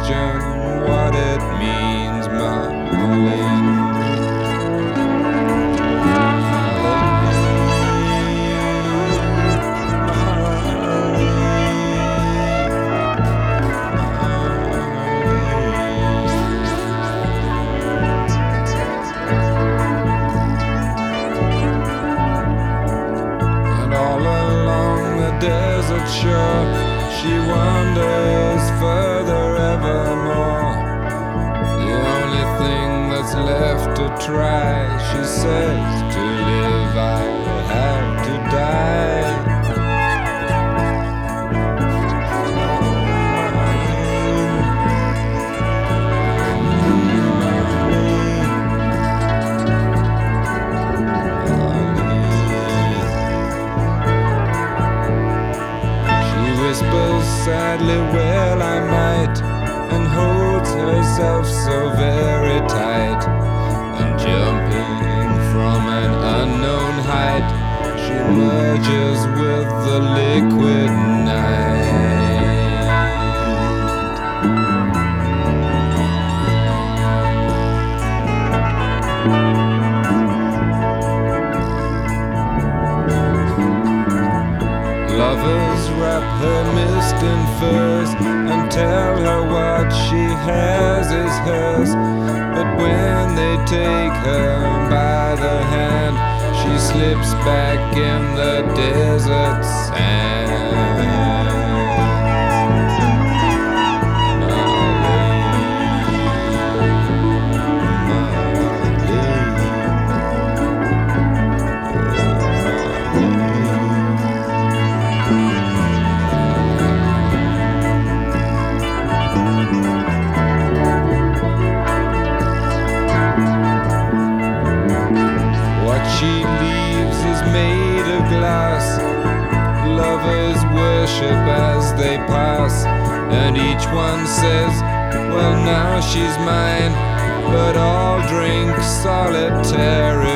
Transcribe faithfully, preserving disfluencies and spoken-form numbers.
question what it means, Marlene. Desert shore, she wanders further evermore. The only thing that's left to try, she says, to live I have to die. Whispers sadly, well I might, and holds herself so very tight. And jumping from an unknown height, she merges with the liquid night. Lovers wrap her mist in furs and tell her what she has is hers. But when they take her by the hand, she slips back in the desert sand. She leaves is made of glass. Lovers worship as they pass, and each one says, well now she's mine. But all drink solitary